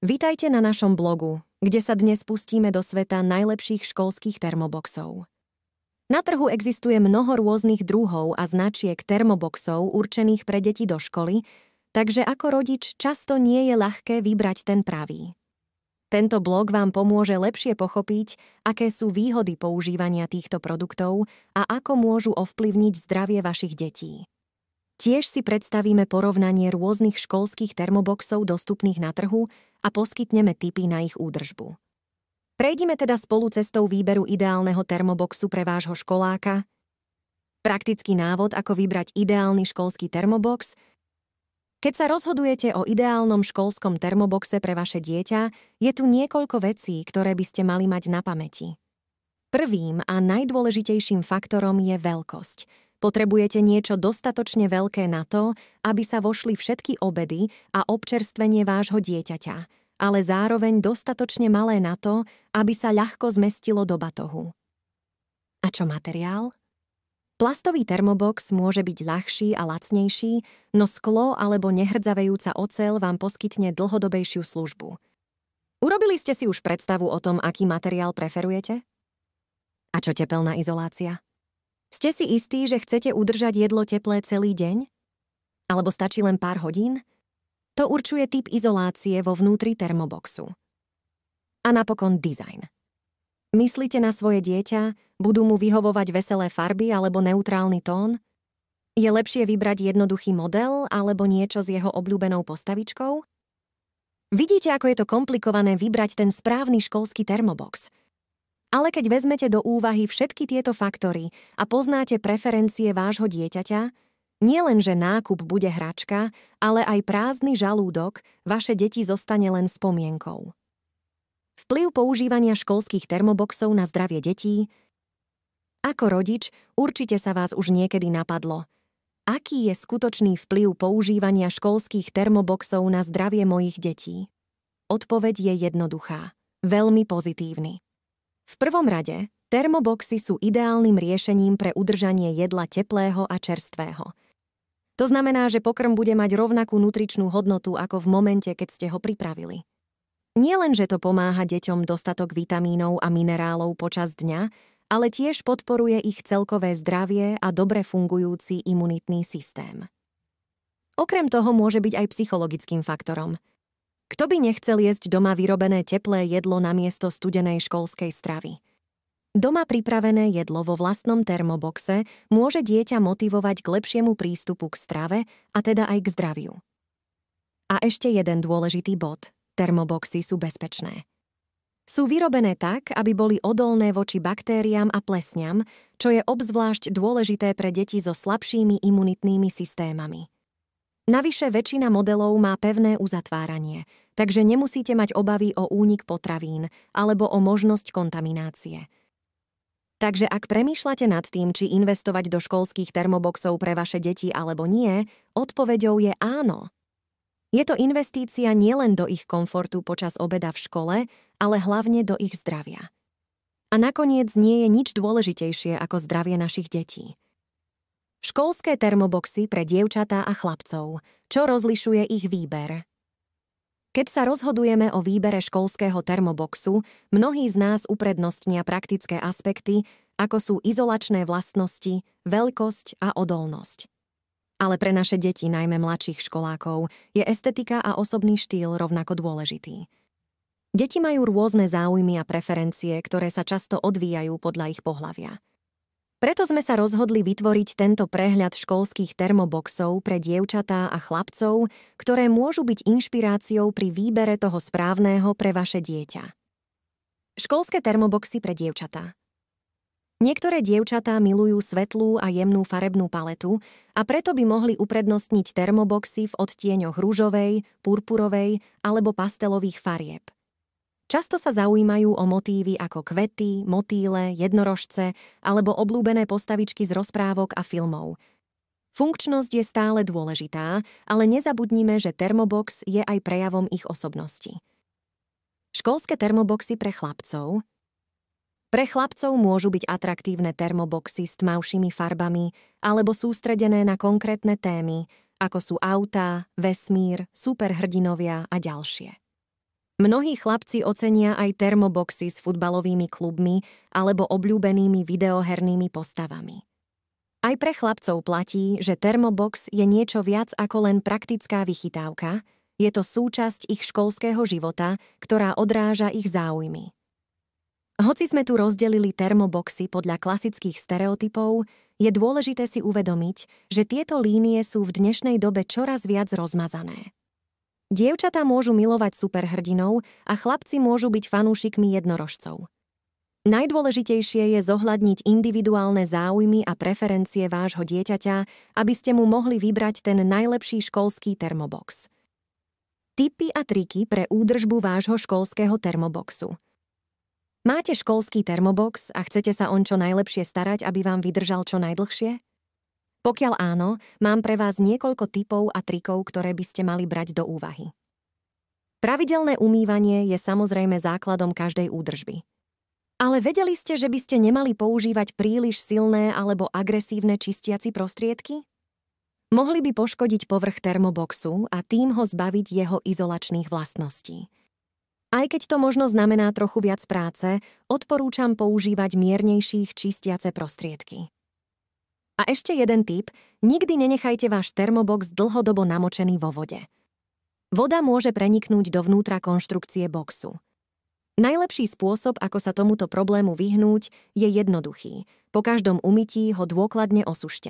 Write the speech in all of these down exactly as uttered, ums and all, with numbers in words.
Vitajte na našom blogu, kde sa dnes pustíme do sveta najlepších školských termoboxov. Na trhu existuje mnoho rôznych druhov a značiek termoboxov určených pre deti do školy, takže ako rodič často nie je ľahké vybrať ten pravý. Tento blog vám pomôže lepšie pochopiť, aké sú výhody používania týchto produktov a ako môžu ovplyvniť zdravie vašich detí. Tiež si predstavíme porovnanie rôznych školských termoboxov dostupných na trhu a poskytneme tipy na ich údržbu. Prejdime teda spolu cestou výberu ideálneho termoboxu pre vášho školáka, praktický návod, ako vybrať ideálny školský termobox. Keď sa rozhodujete o ideálnom školskom termoboxe pre vaše dieťa, je tu niekoľko vecí, ktoré by ste mali mať na pamäti. Prvým a najdôležitejším faktorom je veľkosť. Potrebujete niečo dostatočne veľké na to, aby sa vošli všetky obedy a občerstvenie vášho dieťaťa, ale zároveň dostatočne malé na to, aby sa ľahko zmestilo do batohu. A čo materiál? Plastový termobox môže byť ľahší a lacnejší, no sklo alebo nehrdzavejúca oceľ vám poskytne dlhodobejšiu službu. Urobili ste si už predstavu o tom, aký materiál preferujete? A čo tepelná izolácia? Ste si istí, že chcete udržať jedlo teplé celý deň? Alebo stačí len pár hodín? To určuje typ izolácie vo vnútri termoboxu. A napokon dizajn. Myslíte na svoje dieťa? Budú mu vyhovovať veselé farby alebo neutrálny tón? Je lepšie vybrať jednoduchý model alebo niečo s jeho obľúbenou postavičkou? Vidíte, ako je to komplikované vybrať ten správny školský termobox. Ale keď vezmete do úvahy všetky tieto faktory a poznáte preferencie vášho dieťaťa, nielen, že nákup bude hračka, ale aj prázdny žalúdok vaše deti zostane len spomienkou. Vplyv používania školských termoboxov na zdravie detí. Ako rodič, určite sa vás už niekedy napadlo. Aký je skutočný vplyv používania školských termoboxov na zdravie mojich detí? Odpoveď je jednoduchá, veľmi pozitívny. V prvom rade, termoboxy sú ideálnym riešením pre udržanie jedla teplého a čerstvého. To znamená, že pokrm bude mať rovnakú nutričnú hodnotu ako v momente, keď ste ho pripravili. Nie len, že to pomáha deťom dostatok vitamínov a minerálov počas dňa, ale tiež podporuje ich celkové zdravie a dobre fungujúci imunitný systém. Okrem toho môže byť aj psychologickým faktorom. Kto by nechcel jesť doma vyrobené teplé jedlo namiesto studenej školskej stravy? Doma pripravené jedlo vo vlastnom termoboxe môže dieťa motivovať k lepšiemu prístupu k strave a teda aj k zdraviu. A ešte jeden dôležitý bod. Termoboxy sú bezpečné. Sú vyrobené tak, aby boli odolné voči baktériám a plesňam, čo je obzvlášť dôležité pre deti so slabšími imunitnými systémami. Navyše väčšina modelov má pevné uzatváranie, takže nemusíte mať obavy o únik potravín alebo o možnosť kontaminácie. Takže ak premýšľate nad tým, či investovať do školských termoboxov pre vaše deti alebo nie, odpoveďou je áno. Je to investícia nielen do ich komfortu počas obeda v škole, ale hlavne do ich zdravia. A nakoniec nie je nič dôležitejšie ako zdravie našich detí. Školské termoboxy pre dievčatá a chlapcov. Čo rozlišuje ich výber? Keď sa rozhodujeme o výbere školského termoboxu, mnohí z nás uprednostnia praktické aspekty, ako sú izolačné vlastnosti, veľkosť a odolnosť. Ale pre naše deti, najmä mladších školákov, je estetika a osobný štýl rovnako dôležitý. Deti majú rôzne záujmy a preferencie, ktoré sa často odvíjajú podľa ich pohlavia. Preto sme sa rozhodli vytvoriť tento prehľad školských termoboxov pre dievčatá a chlapcov, ktoré môžu byť inšpiráciou pri výbere toho správneho pre vaše dieťa. Školské termoboxy pre dievčatá. Niektoré dievčatá milujú svetlú a jemnú farebnú paletu a preto by mohli uprednostniť termoboxy v odtieňoch ružovej, purpurovej alebo pastelových farieb. Často sa zaujímajú o motívy ako kvety, motýle, jednorožce alebo obľúbené postavičky z rozprávok a filmov. Funkčnosť je stále dôležitá, ale nezabudnime, že termobox je aj prejavom ich osobnosti. Školské termoboxy pre chlapcov. Pre chlapcov môžu byť atraktívne termoboxy s tmavšími farbami alebo sústredené na konkrétne témy, ako sú autá, vesmír, superhrdinovia a ďalšie. Mnohí chlapci ocenia aj termoboxy s futbalovými klubmi alebo obľúbenými videohernými postavami. Aj pre chlapcov platí, že termobox je niečo viac ako len praktická vychytávka, je to súčasť ich školského života, ktorá odráža ich záujmy. Hoci sme tu rozdelili termoboxy podľa klasických stereotypov, je dôležité si uvedomiť, že tieto línie sú v dnešnej dobe čoraz viac rozmazané. Dievčatá môžu milovať superhrdinov a chlapci môžu byť fanúšikmi jednorožcov. Najdôležitejšie je zohľadniť individuálne záujmy a preferencie vášho dieťaťa, aby ste mu mohli vybrať ten najlepší školský termobox. Tipy a triky pre údržbu vášho školského termoboxu. Máte školský termobox a chcete sa on čo najlepšie starať, aby vám vydržal čo najdlhšie? Pokiaľ áno, mám pre vás niekoľko tipov a trikov, ktoré by ste mali brať do úvahy. Pravidelné umývanie je samozrejme základom každej údržby. Ale vedeli ste, že by ste nemali používať príliš silné alebo agresívne čistiaci prostriedky? Mohli by poškodiť povrch termoboxu a tým ho zbaviť jeho izolačných vlastností. Aj keď to možno znamená trochu viac práce, odporúčam používať miernejších čistiace prostriedky. A ešte jeden tip, nikdy nenechajte váš termobox dlhodobo namočený vo vode. Voda môže preniknúť dovnútra konštrukcie boxu. Najlepší spôsob, ako sa tomuto problému vyhnúť, je jednoduchý. Po každom umytí ho dôkladne osušte.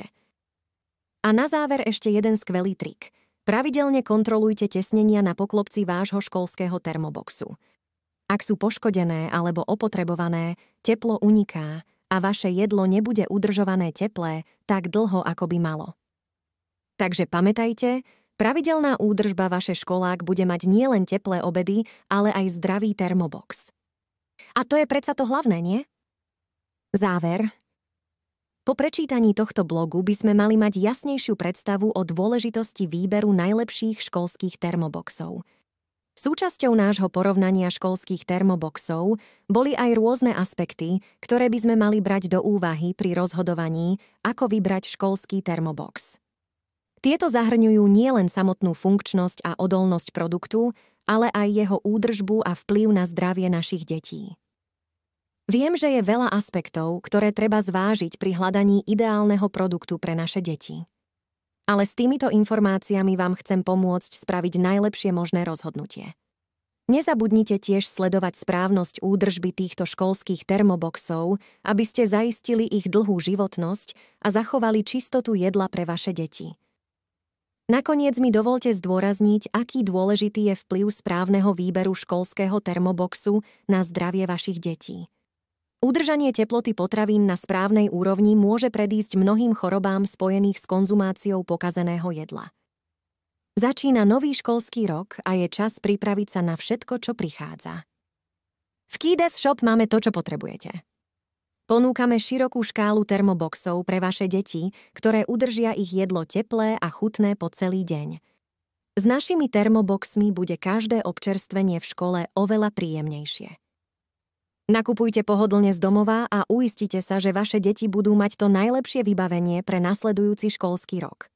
A na záver ešte jeden skvelý trik. Pravidelne kontrolujte tesnenia na poklopci vášho školského termoboxu. Ak sú poškodené alebo opotrebované, teplo uniká a vaše jedlo nebude udržované teplé tak dlho, ako by malo. Takže pamätajte, pravidelná údržba vaše školák bude mať nielen teplé obedy, ale aj zdravý termobox. A to je predsa to hlavné, nie? Záver. Po prečítaní tohto blogu by sme mali mať jasnejšiu predstavu o dôležitosti výberu najlepších školských termoboxov. Súčasťou nášho porovnania školských termoboxov boli aj rôzne aspekty, ktoré by sme mali brať do úvahy pri rozhodovaní, ako vybrať školský termobox. Tieto zahrňujú nielen samotnú funkčnosť a odolnosť produktu, ale aj jeho údržbu a vplyv na zdravie našich detí. Viem, že je veľa aspektov, ktoré treba zvážiť pri hľadaní ideálneho produktu pre naše deti. Ale s týmito informáciami vám chcem pomôcť spraviť najlepšie možné rozhodnutie. Nezabudnite tiež sledovať správnosť údržby týchto školských termoboxov, aby ste zaistili ich dlhú životnosť a zachovali čistotu jedla pre vaše deti. Nakoniec mi dovolte zdôrazniť, aký dôležitý je vplyv správneho výberu školského termoboxu na zdravie vašich detí. Udržanie teploty potravín na správnej úrovni môže predísť mnohým chorobám spojených s konzumáciou pokazeného jedla. Začína nový školský rok a je čas pripraviť sa na všetko, čo prichádza. V Kides Shop máme to, čo potrebujete. Ponúkame širokú škálu termoboxov pre vaše deti, ktoré udržia ich jedlo teplé a chutné po celý deň. S našimi termoboxmi bude každé občerstvenie v škole oveľa príjemnejšie. Nakupujte pohodlne z domova a uistite sa, že vaše deti budú mať to najlepšie vybavenie pre nasledujúci školský rok.